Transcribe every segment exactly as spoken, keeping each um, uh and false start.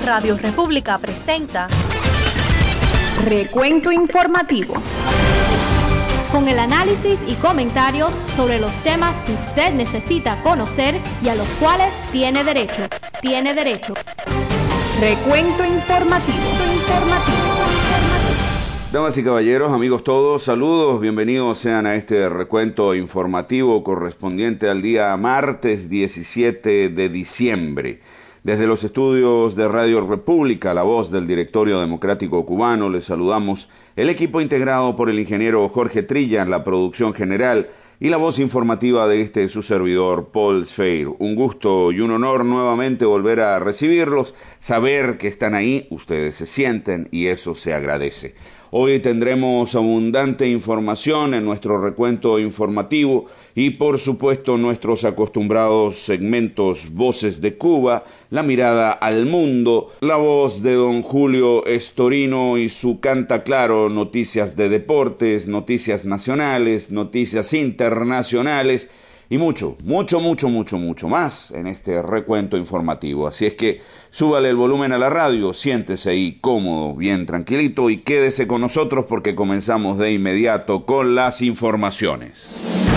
Radio República presenta Recuento Informativo, con el análisis y comentarios sobre los temas que usted necesita conocer y a los cuales tiene derecho. Tiene derecho. Recuento Informativo. Informativo. Damas y caballeros, amigos todos, saludos, bienvenidos sean a este recuento informativo correspondiente al día martes diecisiete de diciembre. Desde los estudios de Radio República, la voz del Directorio Democrático Cubano, les saludamos el equipo integrado por el ingeniero Jorge Trilla en la producción general y la voz informativa de este su servidor, Paul Sfeir. Un gusto y un honor nuevamente volver a recibirlos, saber que están ahí, ustedes se sienten y eso se agradece. Hoy tendremos abundante información en nuestro recuento informativo y por supuesto nuestros acostumbrados segmentos Voces de Cuba, la mirada al mundo, la voz de don Julio Estorino y su Canta Claro, noticias de deportes, noticias nacionales, noticias internacionales y mucho, mucho, mucho, mucho, mucho más en este recuento informativo. Así es que súbale el volumen a la radio, siéntese ahí cómodo, bien tranquilito y quédese con nosotros porque comenzamos de inmediato con las informaciones.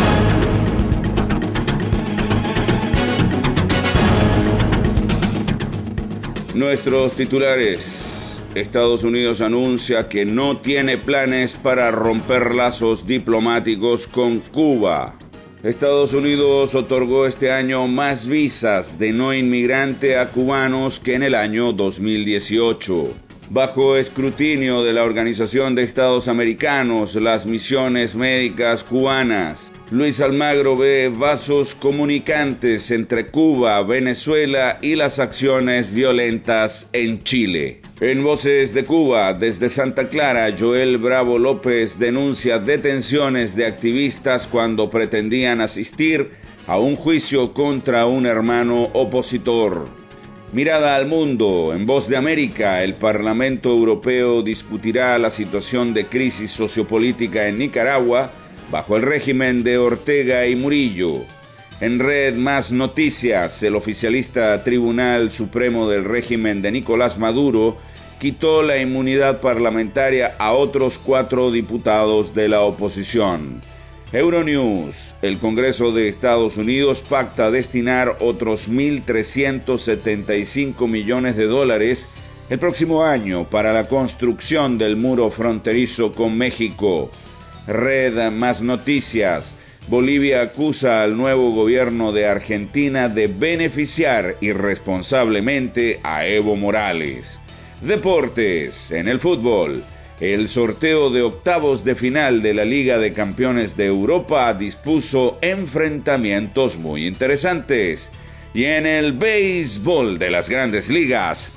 Nuestros titulares. Estados Unidos anuncia que no tiene planes para romper lazos diplomáticos con Cuba. Estados Unidos otorgó este año más visas de no inmigrante a cubanos que en el año dos mil dieciocho. Bajo escrutinio de la Organización de Estados Americanos, las misiones médicas cubanas. Luis Almagro ve vasos comunicantes entre Cuba, Venezuela y las acciones violentas en Chile. En Voces de Cuba, desde Santa Clara, Joel Bravo López denuncia detenciones de activistas cuando pretendían asistir a un juicio contra un hermano opositor. Mirada al mundo. En Voz de América, el Parlamento Europeo discutirá la situación de crisis sociopolítica en Nicaragua bajo el régimen de Ortega y Murillo. En Red Más Noticias, el oficialista Tribunal Supremo del régimen de Nicolás Maduro quitó la inmunidad parlamentaria a otros cuatro diputados de la oposición. Euronews, el Congreso de Estados Unidos pacta destinar otros mil trescientos setenta y cinco millones de dólares el próximo año para la construcción del muro fronterizo con México. Red Más Noticias, Bolivia acusa al nuevo gobierno de Argentina de beneficiar irresponsablemente a Evo Morales. Deportes, en el fútbol, el sorteo de octavos de final de la Liga de Campeones de Europa dispuso enfrentamientos muy interesantes. Y en el béisbol de las grandes ligas,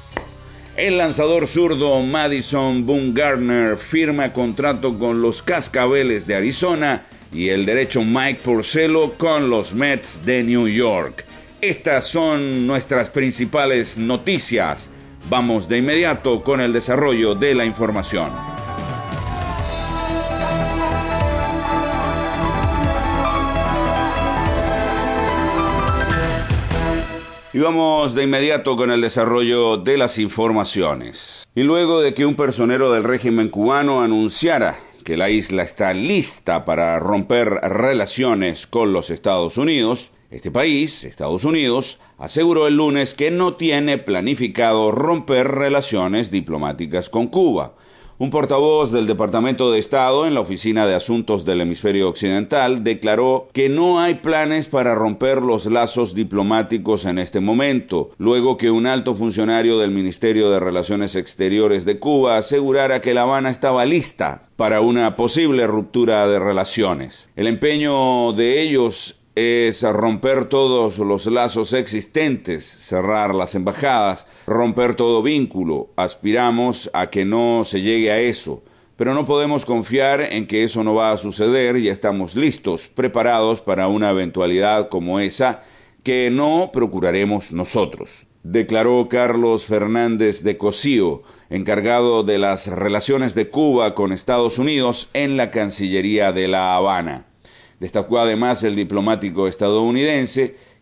el lanzador zurdo Madison Bumgarner firma contrato con los Cascabeles de Arizona y el derecho Mike Porcello con los Mets de New York. Estas son nuestras principales noticias. Vamos de inmediato con el desarrollo de la información. Y vamos de inmediato con el desarrollo de las informaciones. Y luego de que un personero del régimen cubano anunciara que la isla está lista para romper relaciones con los Estados Unidos, este país, Estados Unidos, aseguró el lunes que no tiene planificado romper relaciones diplomáticas con Cuba. Un portavoz del Departamento de Estado en la Oficina de Asuntos del Hemisferio Occidental declaró que no hay planes para romper los lazos diplomáticos en este momento, luego que un alto funcionario del Ministerio de Relaciones Exteriores de Cuba asegurara que La Habana estaba lista para una posible ruptura de relaciones. El empeño de ellos es romper todos los lazos existentes, cerrar las embajadas, romper todo vínculo. Aspiramos a que no se llegue a eso, pero no podemos confiar en que eso no va a suceder y estamos listos, preparados para una eventualidad como esa que no procuraremos nosotros, declaró Carlos Fernández de Cosío, encargado de las relaciones de Cuba con Estados Unidos en la Cancillería de La Habana. Destacó además el diplomático estadounidense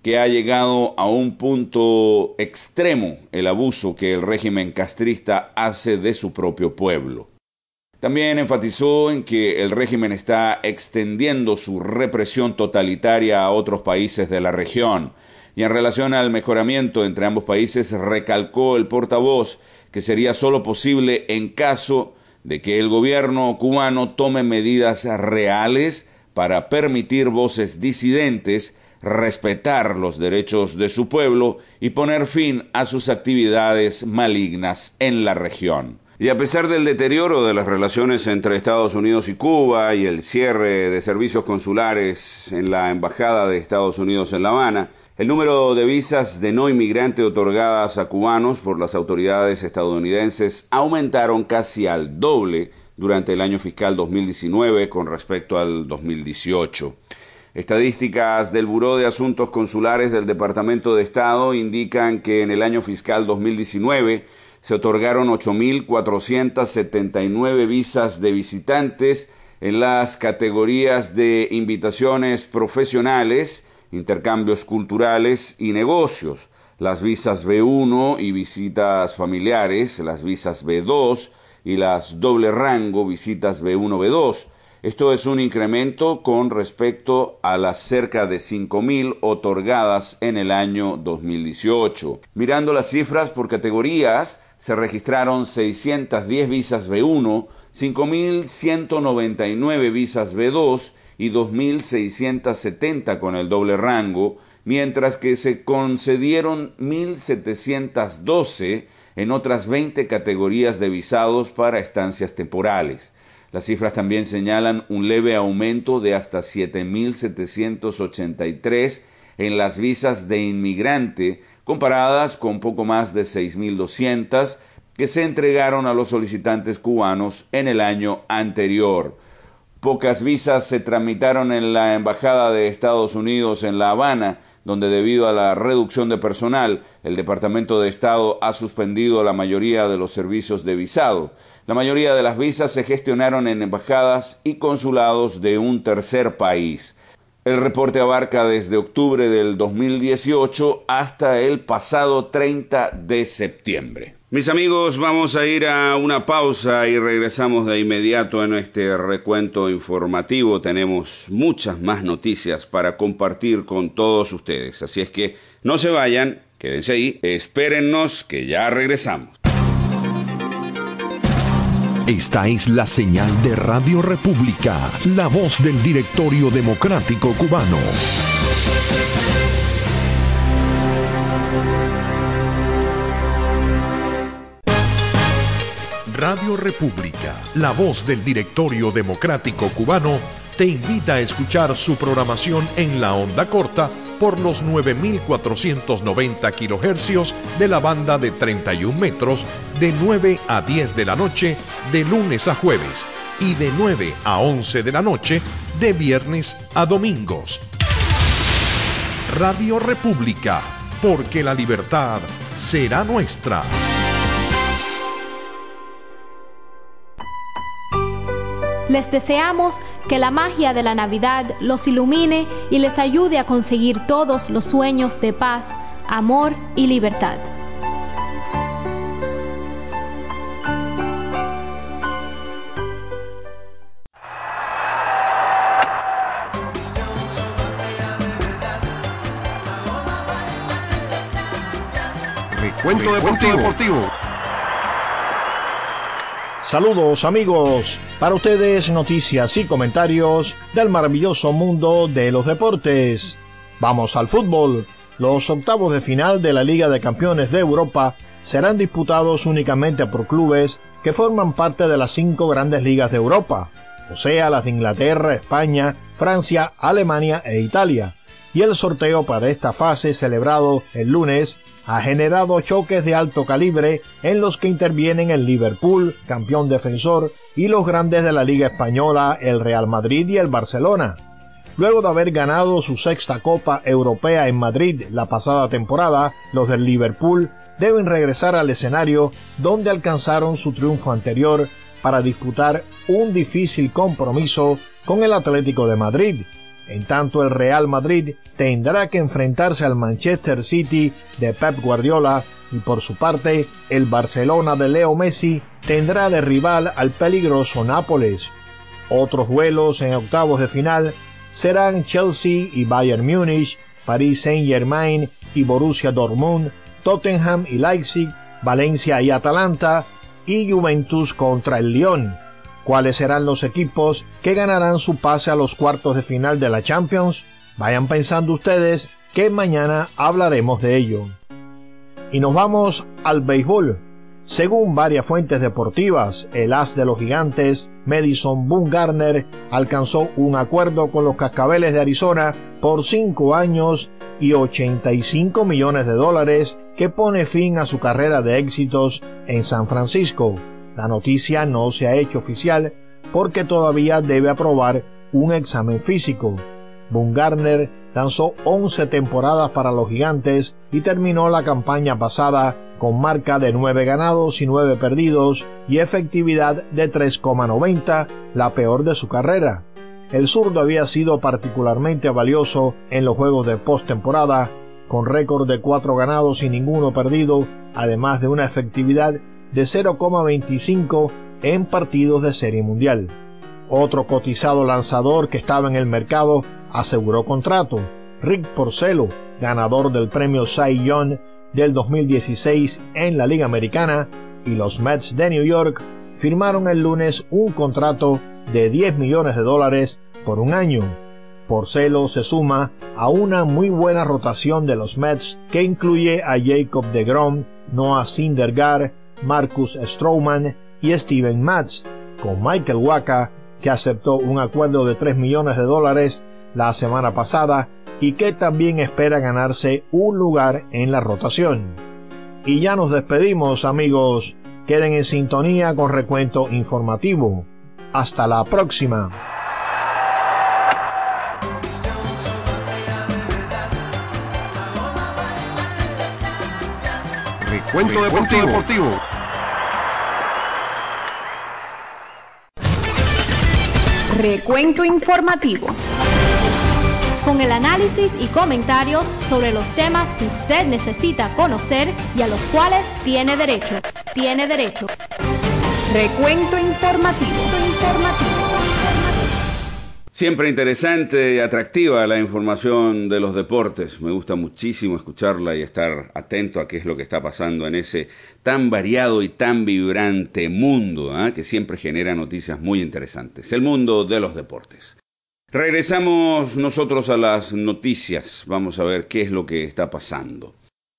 que ha llegado a un punto extremo el abuso que el régimen castrista hace de su propio pueblo. También enfatizó en que el régimen está extendiendo su represión totalitaria a otros países de la región, y en relación al mejoramiento entre ambos países recalcó el portavoz que sería solo posible en caso de que el gobierno cubano tome medidas reales para permitir voces disidentes, respetar los derechos de su pueblo y poner fin a sus actividades malignas en la región. Y a pesar del deterioro de las relaciones entre Estados Unidos y Cuba y el cierre de servicios consulares en la Embajada de Estados Unidos en La Habana, el número de visas de no inmigrante otorgadas a cubanos por las autoridades estadounidenses aumentaron casi al doble durante el año fiscal dos mil diecinueve con respecto al dos mil dieciocho. Estadísticas del Buró de Asuntos Consulares del Departamento de Estado indican que en el año fiscal dos mil diecinueve se otorgaron ocho mil cuatrocientas setenta y nueve visas de visitantes en las categorías de invitaciones profesionales, intercambios culturales y negocios, las visas B uno y visitas familiares, las visas B dos y las doble rango visitas B uno B dos. Esto es un incremento con respecto a las cerca de cinco mil otorgadas en el año dos mil dieciocho. Mirando las cifras por categorías, se registraron seiscientas diez visas B uno, cinco mil ciento noventa y nueve visas B dos y dos mil seiscientas setenta con el doble rango, mientras que se concedieron mil setecientas doce en otras veinte categorías de visados para estancias temporales. Las cifras también señalan un leve aumento de hasta siete mil setecientos ochenta y tres en las visas de inmigrante, comparadas con poco más de seis mil doscientas que se entregaron a los solicitantes cubanos en el año anterior. Pocas visas se tramitaron en la Embajada de Estados Unidos en La Habana, donde debido a la reducción de personal, el Departamento de Estado ha suspendido la mayoría de los servicios de visado. La mayoría de las visas se gestionaron en embajadas y consulados de un tercer país. El reporte abarca desde octubre del dos mil dieciocho hasta el pasado treinta de septiembre. Mis amigos, vamos a ir a una pausa y regresamos de inmediato en este recuento informativo. Tenemos muchas más noticias para compartir con todos ustedes, así es que no se vayan, quédense ahí, espérennos que ya regresamos. Esta es la señal de Radio República, la voz del Directorio Democrático Cubano. Radio República, la voz del Directorio Democrático Cubano, te invita a escuchar su programación en la onda corta por los nueve mil cuatrocientos noventa kilohercios de la banda de treinta y un metros de nueve a diez de la noche de lunes a jueves y de nueve a once de la noche de viernes a domingos. Radio República, porque la libertad será nuestra. Les deseamos que la magia de la Navidad los ilumine y les ayude a conseguir todos los sueños de paz, amor y libertad. Recuento deportivo. deportivo. Saludos amigos, para ustedes noticias y comentarios del maravilloso mundo de los deportes. Vamos al fútbol. Los octavos de final de la Liga de Campeones de Europa serán disputados únicamente por clubes que forman parte de las cinco grandes ligas de Europa, o sea, las de Inglaterra, España, Francia, Alemania e Italia. Y el sorteo para esta fase, celebrado el lunes, ha generado choques de alto calibre en los que intervienen el Liverpool, campeón defensor, y los grandes de la Liga Española, el Real Madrid y el Barcelona. Luego de haber ganado su sexta Copa Europea en Madrid la pasada temporada, los del Liverpool deben regresar al escenario donde alcanzaron su triunfo anterior para disputar un difícil compromiso con el Atlético de Madrid, En tanto, el Real Madrid tendrá que enfrentarse al Manchester City de Pep Guardiola y por su parte, el Barcelona de Leo Messi tendrá de rival al peligroso Nápoles. Otros duelos en octavos de final serán Chelsea y Bayern Múnich, Paris Saint-Germain y Borussia Dortmund, Tottenham y Leipzig, Valencia y Atalanta y Juventus contra el Lyon. ¿Cuáles serán los equipos que ganarán su pase a los cuartos de final de la Champions? Vayan pensando ustedes que mañana hablaremos de ello. Y nos vamos al béisbol. Según varias fuentes deportivas, el as de los Gigantes, Madison Bumgarner, alcanzó un acuerdo con los Cascabeles de Arizona por cinco años y ochenta y cinco millones de dólares que pone fin a su carrera de éxitos en San Francisco. La noticia no se ha hecho oficial porque todavía debe aprobar un examen físico. Bumgarner lanzó once temporadas para los Gigantes y terminó la campaña pasada con marca de nueve ganados y nueve perdidos y efectividad de tres coma noventa, la peor de su carrera. El zurdo había sido particularmente valioso en los juegos de postemporada, con récord de cuatro ganados y ninguno perdido, además de una efectividad de cero coma veinticinco en partidos de Serie Mundial. Otro cotizado lanzador que estaba en el mercado aseguró contrato, Rick Porcello, ganador del premio Cy Young del dos mil dieciséis en la Liga Americana, y los Mets de New York firmaron el lunes un contrato de diez millones de dólares por un año. Porcello se suma a una muy buena rotación de los Mets que incluye a Jacob deGrom, Noah Syndergaard, Marcus Stroman y Steven Matz, con Michael Wacha, que aceptó un acuerdo de tres millones de dólares la semana pasada y que también espera ganarse un lugar en la rotación. Y ya nos despedimos, amigos. Queden en sintonía con Recuento Informativo. Hasta la próxima. Recuento Deportivo. Deportivo. Recuento Informativo. Con el análisis y comentarios sobre los temas que usted necesita conocer y a los cuales tiene derecho. Tiene derecho. Recuento Informativo. Informativo. Siempre interesante y atractiva la información de los deportes. Me gusta muchísimo escucharla y estar atento a qué es lo que está pasando en ese tan variado y tan vibrante mundo, ¿eh? que siempre genera noticias muy interesantes. El mundo de los deportes. Regresamos nosotros a las noticias. Vamos a ver qué es lo que está pasando.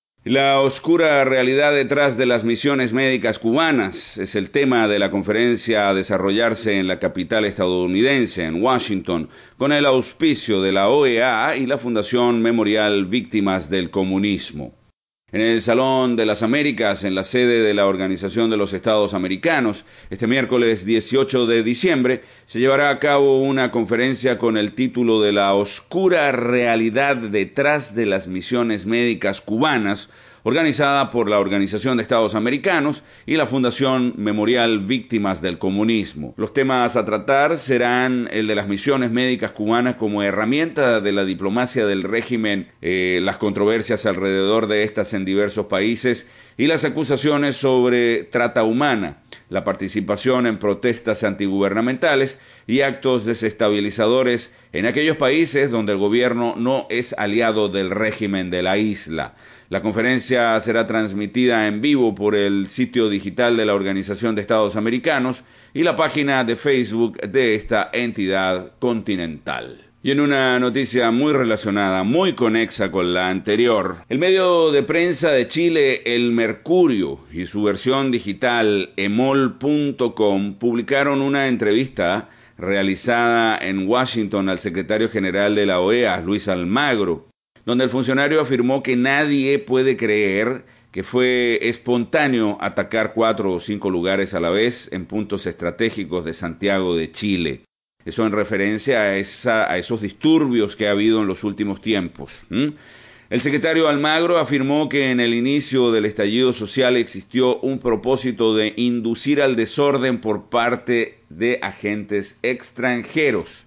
La oscura realidad detrás de las misiones médicas cubanas es el tema de la conferencia a desarrollarse en la capital estadounidense, en Washington, con el auspicio de la O E A y la Fundación Memorial Víctimas del Comunismo. En el Salón de las Américas, en la sede de la Organización de los Estados Americanos, este miércoles dieciocho de diciembre, se llevará a cabo una conferencia con el título de La oscura realidad detrás de las misiones médicas cubanas, organizada por la Organización de Estados Americanos y la Fundación Memorial Víctimas del Comunismo. Los temas a tratar serán el de las misiones médicas cubanas como herramienta de la diplomacia del régimen, eh, las controversias alrededor de estas en diversos países y las acusaciones sobre trata humana, la participación en protestas antigubernamentales y actos desestabilizadores en aquellos países donde el gobierno no es aliado del régimen de la isla. La conferencia será transmitida en vivo por el sitio digital de la Organización de Estados Americanos y la página de Facebook de esta entidad continental. Y en una noticia muy relacionada, muy conexa con la anterior, el medio de prensa de Chile, El Mercurio, y su versión digital, emol punto com, publicaron una entrevista realizada en Washington al secretario general de la O E A, Luis Almagro, donde el funcionario afirmó que nadie puede creer que fue espontáneo atacar cuatro o cinco lugares a la vez en puntos estratégicos de Santiago de Chile. Eso en referencia a, esa, a esos disturbios que ha habido en los últimos tiempos. ¿Mm? El secretario Almagro afirmó que en el inicio del estallido social existió un propósito de inducir al desorden por parte de agentes extranjeros.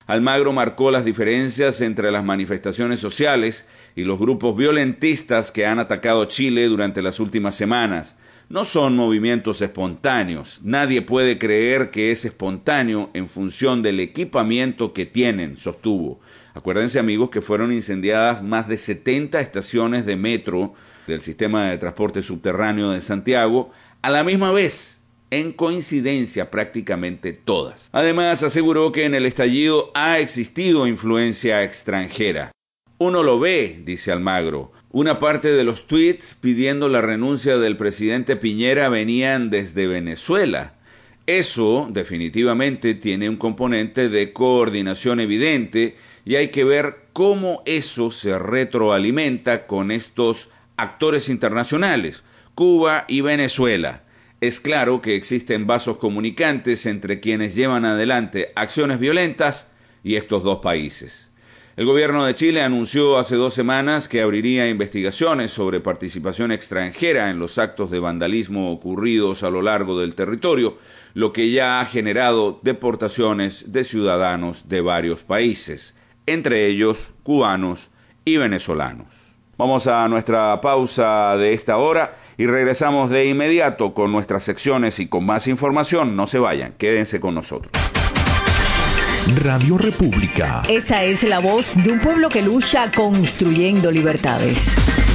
Almagro marcó las diferencias entre las manifestaciones sociales y los grupos violentistas que han atacado Chile durante las últimas semanas. No son movimientos espontáneos. Nadie puede creer que es espontáneo en función del equipamiento que tienen, sostuvo. Acuérdense, amigos, que fueron incendiadas más de setenta estaciones de metro del sistema de transporte subterráneo de Santiago a la misma vez, en coincidencia prácticamente todas. Además, aseguró que en el estallido ha existido influencia extranjera. Uno lo ve, dice Almagro. Una parte de los tweets pidiendo la renuncia del presidente Piñera venían desde Venezuela. Eso definitivamente tiene un componente de coordinación evidente y hay que ver cómo eso se retroalimenta con estos actores internacionales, Cuba y Venezuela. Es claro que existen vasos comunicantes entre quienes llevan adelante acciones violentas y estos dos países. El gobierno de Chile anunció hace dos semanas que abriría investigaciones sobre participación extranjera en los actos de vandalismo ocurridos a lo largo del territorio, lo que ya ha generado deportaciones de ciudadanos de varios países, entre ellos cubanos y venezolanos. Vamos a nuestra pausa de esta hora y regresamos de inmediato con nuestras secciones y con más información. No se vayan, quédense con nosotros. Radio República. Esta es la voz de un pueblo que lucha construyendo libertades.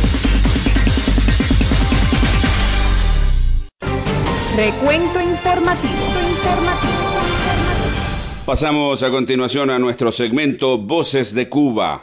Recuento informativo. informativo. Pasamos a continuación a nuestro segmento Voces de Cuba.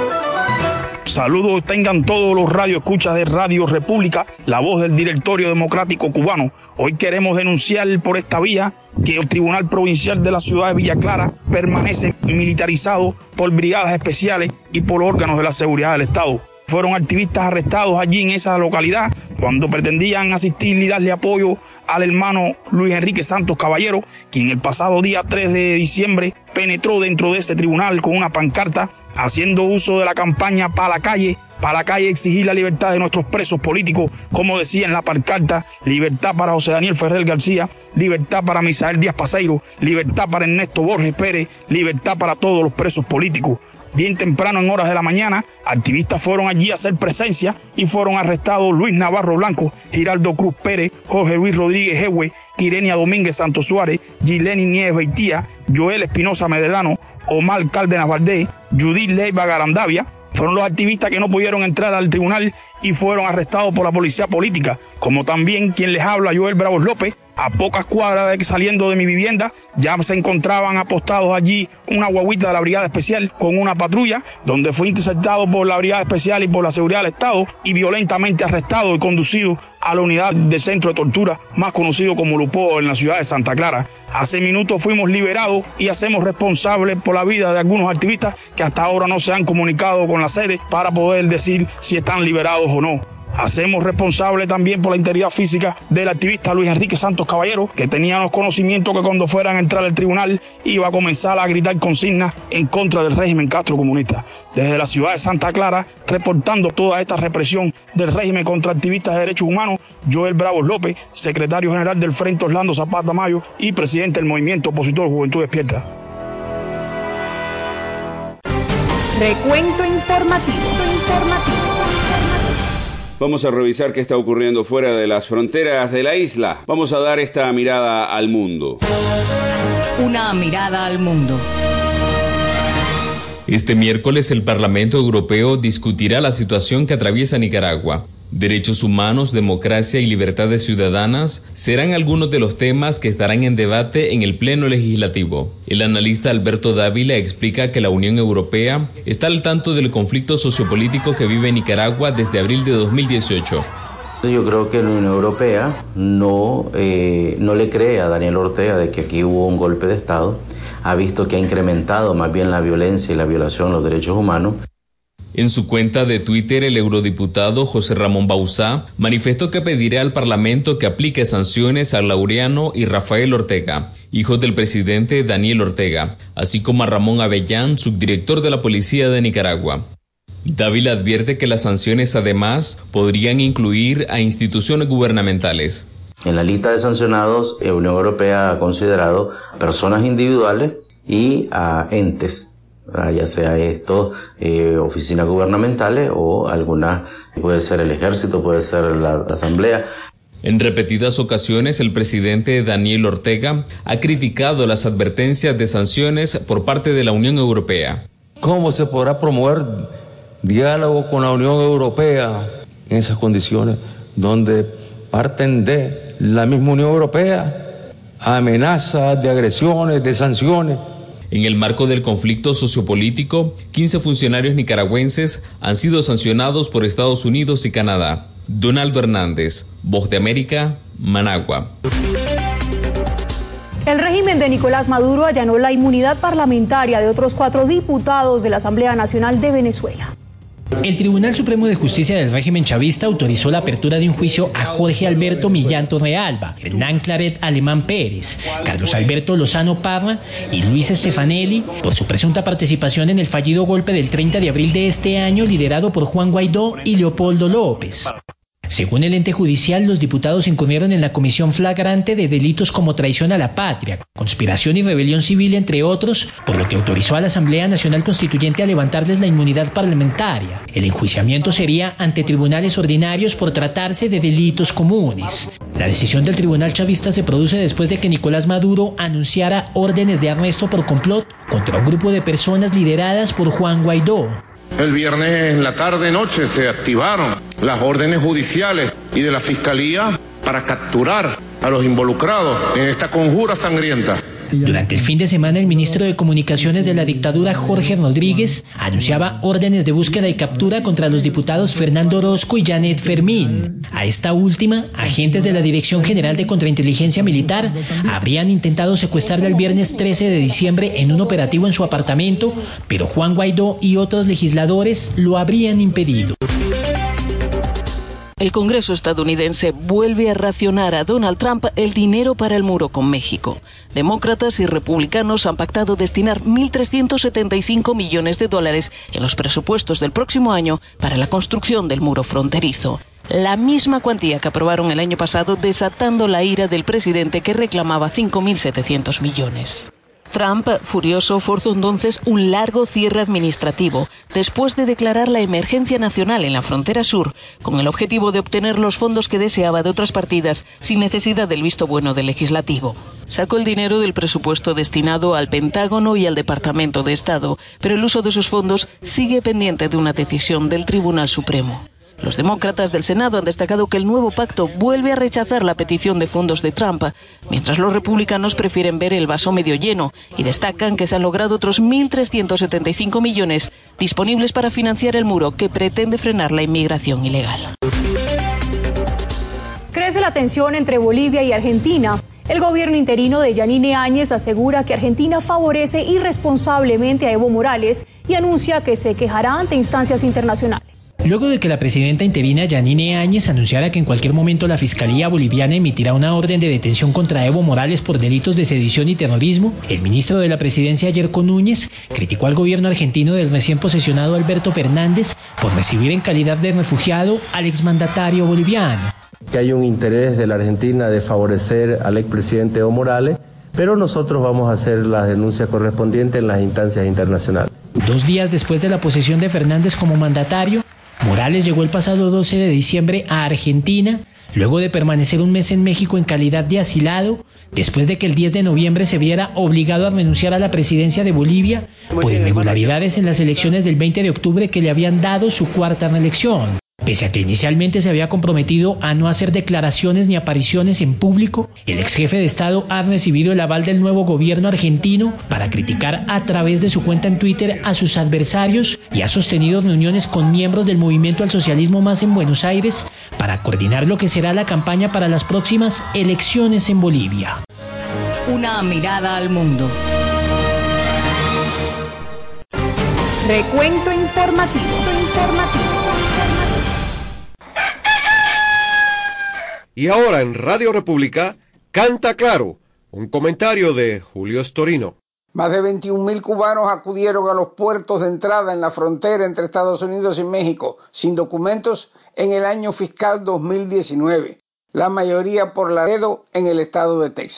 Saludos tengan todos los radioescuchas de Radio República, la voz del Directorio Democrático Cubano. Hoy queremos denunciar por esta vía que el Tribunal Provincial de la ciudad de Villa Clara permanece militarizado por brigadas especiales y por órganos de la seguridad del Estado. Fueron activistas arrestados allí en esa localidad cuando pretendían asistir y darle apoyo al hermano Luis Enrique Santos Caballero, quien el pasado día tres de diciembre penetró dentro de ese tribunal con una pancarta haciendo uso de la campaña para la calle, para la calle exigir la libertad de nuestros presos políticos, como decía en la pancarta: libertad para José Daniel Ferrer García, libertad para Misael Díaz Paseiro, libertad para Ernesto Borges Pérez, libertad para todos los presos políticos. Bien temprano, en horas de la mañana, activistas fueron allí a hacer presencia y fueron arrestados Luis Navarro Blanco, Giraldo Cruz Pérez, Jorge Luis Rodríguez Ewe, Quirenia Domínguez Santos Suárez, Gileni Nieves Beitía, Joel Espinosa Medelano, Omar Cárdenas Valdés, Judith Leiva Garandavia. Fueron los activistas que no pudieron entrar al tribunal y fueron arrestados por la policía política, como también quien les habla, Joel Bravos López. A pocas cuadras de que saliendo de mi vivienda ya se encontraban apostados allí una guaguita de la Brigada Especial con una patrulla, donde fue interceptado por la Brigada Especial y por la Seguridad del Estado y violentamente arrestado y conducido a la unidad del centro de tortura más conocido como Lupo en la ciudad de Santa Clara. Hace minutos fuimos liberados y hacemos responsables por la vida de algunos activistas que hasta ahora no se han comunicado con la sede para poder decir si están liberados o no. Hacemos responsable también por la integridad física del activista Luis Enrique Santos Caballero, que tenía los conocimientos que cuando fueran a entrar al tribunal iba a comenzar a gritar consignas en contra del régimen Castro comunista. Desde la ciudad de Santa Clara, reportando toda esta represión del régimen contra activistas de derechos humanos, Joel Bravos López, secretario general del Frente Orlando Zapata Mayo y presidente del Movimiento Opositor Juventud Despierta. Recuento informativo. informativo. Vamos a revisar qué está ocurriendo fuera de las fronteras de la isla. Vamos a dar esta mirada al mundo. Una mirada al mundo. Este miércoles el Parlamento Europeo discutirá la situación que atraviesa Nicaragua. Derechos humanos, democracia y libertades ciudadanas serán algunos de los temas que estarán en debate en el Pleno Legislativo. El analista Alberto Dávila explica que la Unión Europea está al tanto del conflicto sociopolítico que vive Nicaragua desde abril de dos mil dieciocho. Yo creo que la Unión Europea no, eh, no le cree a Daniel Ortega de que aquí hubo un golpe de Estado. Ha visto que ha incrementado más bien la violencia y la violación de los derechos humanos. En su cuenta de Twitter, el eurodiputado José Ramón Bauzá manifestó que pedirá al Parlamento que aplique sanciones a Laureano y Rafael Ortega, hijos del presidente Daniel Ortega, así como a Ramón Avellán, subdirector de la Policía de Nicaragua. Dávila advierte que las sanciones además podrían incluir a instituciones gubernamentales. En la lista de sancionados, la Unión Europea ha considerado personas individuales y a entes, ¿verdad? Ya sea esto, eh, oficinas gubernamentales o alguna, puede ser el ejército, puede ser la, la asamblea. En repetidas ocasiones, el presidente Daniel Ortega ha criticado las advertencias de sanciones por parte de la Unión Europea. ¿Cómo se podrá promover diálogo con la Unión Europea en esas condiciones donde parten de la misma Unión Europea amenazas de agresiones, de sanciones? En el marco del conflicto sociopolítico, quince funcionarios nicaragüenses han sido sancionados por Estados Unidos y Canadá. Donaldo Hernández, Voz de América, Managua. El régimen de Nicolás Maduro allanó la inmunidad parlamentaria de otros cuatro diputados de la Asamblea Nacional de Venezuela. El Tribunal Supremo de Justicia del régimen chavista autorizó la apertura de un juicio a Jorge Alberto Millán Torrealba, Hernán Claret Alemán Pérez, Carlos Alberto Lozano Parra y Luis Stefanelli por su presunta participación en el fallido golpe del treinta de abril de este año liderado por Juan Guaidó y Leopoldo López. Según el ente judicial, los diputados incurrieron en la comisión flagrante de delitos como traición a la patria, conspiración y rebelión civil, entre otros, por lo que autorizó a la Asamblea Nacional Constituyente a levantarles la inmunidad parlamentaria. El enjuiciamiento sería ante tribunales ordinarios por tratarse de delitos comunes. La decisión del tribunal chavista se produce después de que Nicolás Maduro anunciara órdenes de arresto por complot contra un grupo de personas lideradas por Juan Guaidó. El viernes en la tarde-noche se activaron las órdenes judiciales y de la Fiscalía para capturar a los involucrados en esta conjura sangrienta. Durante el fin de semana, el ministro de Comunicaciones de la dictadura, Jorge Rodríguez, anunciaba órdenes de búsqueda y captura contra los diputados Fernando Orozco y Janet Fermín. A esta última, agentes de la Dirección General de Contrainteligencia Militar habrían intentado secuestrarla el viernes trece de diciembre en un operativo en su apartamento, pero Juan Guaidó y otros legisladores lo habrían impedido. El Congreso estadounidense vuelve a racionar a Donald Trump el dinero para el muro con México. Demócratas y republicanos han pactado destinar mil trescientos setenta y cinco millones de dólares en los presupuestos del próximo año para la construcción del muro fronterizo. La misma cuantía que aprobaron el año pasado, desatando la ira del presidente que reclamaba cinco mil setecientos millones. Trump, furioso, forzó entonces un largo cierre administrativo después de declarar la emergencia nacional en la frontera sur con el objetivo de obtener los fondos que deseaba de otras partidas sin necesidad del visto bueno del legislativo. Sacó el dinero del presupuesto destinado al Pentágono y al Departamento de Estado, pero el uso de esos fondos sigue pendiente de una decisión del Tribunal Supremo. Los demócratas del Senado han destacado que el nuevo pacto vuelve a rechazar la petición de fondos de Trump, mientras los republicanos prefieren ver el vaso medio lleno y destacan que se han logrado otros mil trescientos setenta y cinco millones disponibles para financiar el muro que pretende frenar la inmigración ilegal. Crece la tensión entre Bolivia y Argentina. El gobierno interino de Yanine Áñez asegura que Argentina favorece irresponsablemente a Evo Morales y anuncia que se quejará ante instancias internacionales. Luego de que la presidenta interina Yanine Áñez anunciara que en cualquier momento la Fiscalía boliviana emitirá una orden de detención contra Evo Morales por delitos de sedición y terrorismo, el ministro de la Presidencia, Yerko Núñez, criticó al gobierno argentino del recién posesionado Alberto Fernández por recibir en calidad de refugiado al exmandatario boliviano. Que hay un interés de la Argentina de favorecer al expresidente Evo Morales, pero nosotros vamos a hacer las denuncias correspondientes en las instancias internacionales. Dos días después de la posesión de Fernández como mandatario, Morales llegó el pasado doce de diciembre a Argentina, luego de permanecer un mes en México en calidad de asilado, después de que el diez de noviembre se viera obligado a renunciar a la presidencia de Bolivia por irregularidades en las elecciones del veinte de octubre que le habían dado su cuarta reelección. Pese a que inicialmente se había comprometido a no hacer declaraciones ni apariciones en público, el ex jefe de Estado ha recibido el aval del nuevo gobierno argentino para criticar a través de su cuenta en Twitter a sus adversarios y ha sostenido reuniones con miembros del Movimiento al Socialismo Más en Buenos Aires para coordinar lo que será la campaña para las próximas elecciones en Bolivia. Una mirada al mundo. Recuento informativo. informativo. Y ahora en Radio República, Canta Claro, un comentario de Julio Storino. Más de veintiún mil cubanos acudieron a los puertos de entrada en la frontera entre Estados Unidos y México, sin documentos, en el año fiscal dos mil diecinueve, la mayoría por Laredo, en el estado de Texas.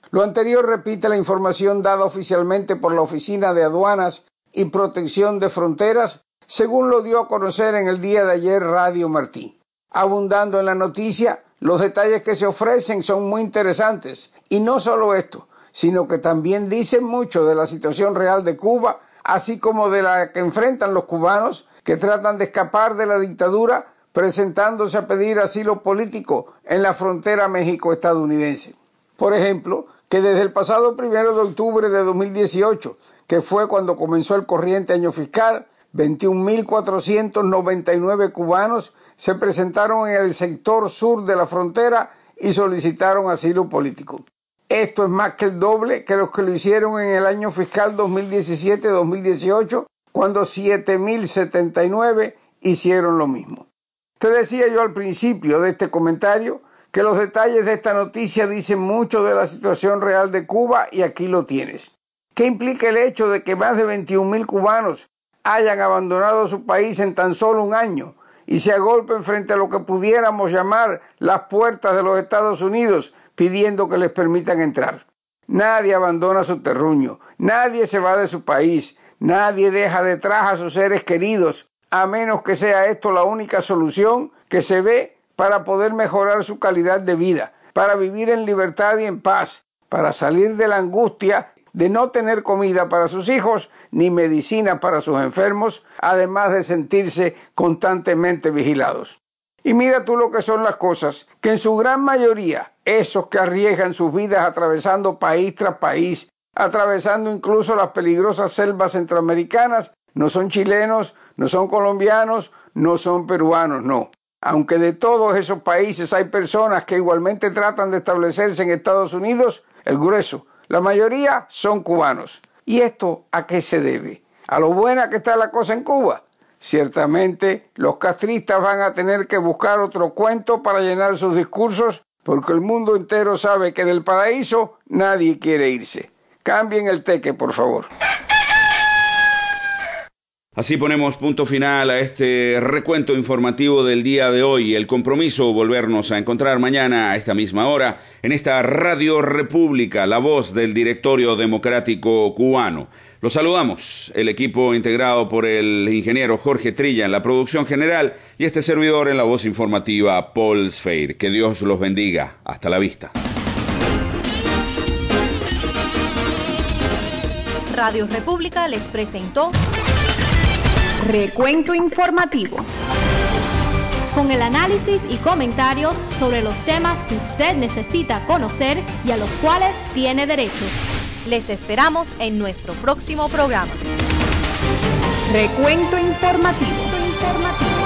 Lo anterior repite la información dada oficialmente por la Oficina de Aduanas y Protección de Fronteras, según lo dio a conocer en el día de ayer Radio Martí. Abundando en la noticia, los detalles que se ofrecen son muy interesantes, y no solo esto, sino que también dicen mucho de la situación real de Cuba, así como de la que enfrentan los cubanos que tratan de escapar de la dictadura, presentándose a pedir asilo político en la frontera México-estadounidense. Por ejemplo, que desde el pasado primero de octubre de dos mil dieciocho, que fue cuando comenzó el corriente año fiscal, veintiún mil cuatrocientos noventa y nueve cubanos se presentaron en el sector sur de la frontera y solicitaron asilo político. Esto es más que el doble que los que lo hicieron en el año fiscal dos mil diecisiete dos mil dieciocho, cuando siete mil setenta y nueve hicieron lo mismo. Te decía yo al principio de este comentario que los detalles de esta noticia dicen mucho de la situación real de Cuba y aquí lo tienes. ¿Qué implica el hecho de que más de veintiún mil cubanos hayan abandonado su país en tan solo un año y se agolpen frente a lo que pudiéramos llamar las puertas de los Estados Unidos pidiendo que les permitan entrar? Nadie abandona su terruño, nadie se va de su país, nadie deja detrás a sus seres queridos, a menos que sea esto la única solución que se ve para poder mejorar su calidad de vida, para vivir en libertad y en paz, para salir de la angustia de no tener comida para sus hijos ni medicina para sus enfermos, además de sentirse constantemente vigilados. Y mira tú lo que son las cosas, que en su gran mayoría, esos que arriesgan sus vidas atravesando país tras país, atravesando incluso las peligrosas selvas centroamericanas, no son chilenos, no son colombianos, no son peruanos, no. Aunque de todos esos países hay personas que igualmente tratan de establecerse en Estados Unidos, el grueso, la mayoría son cubanos. ¿Y esto a qué se debe? ¿A lo buena que está la cosa en Cuba? Ciertamente, los castristas van a tener que buscar otro cuento para llenar sus discursos, porque el mundo entero sabe que del paraíso nadie quiere irse. Cambien el teque, por favor. Así ponemos punto final a este recuento informativo del día de hoy. El compromiso, volvernos a encontrar mañana a esta misma hora en esta Radio República, la voz del Directorio Democrático Cubano. Los saludamos, el equipo integrado por el ingeniero Jorge Trilla en la producción general y este servidor en la voz informativa, Paul Sfeir. Que Dios los bendiga. Hasta la vista. Radio República les presentó Recuento Informativo, con el análisis y comentarios sobre los temas que usted necesita conocer y a los cuales tiene derecho. Les esperamos en nuestro próximo programa. Recuento Informativo. Informativo.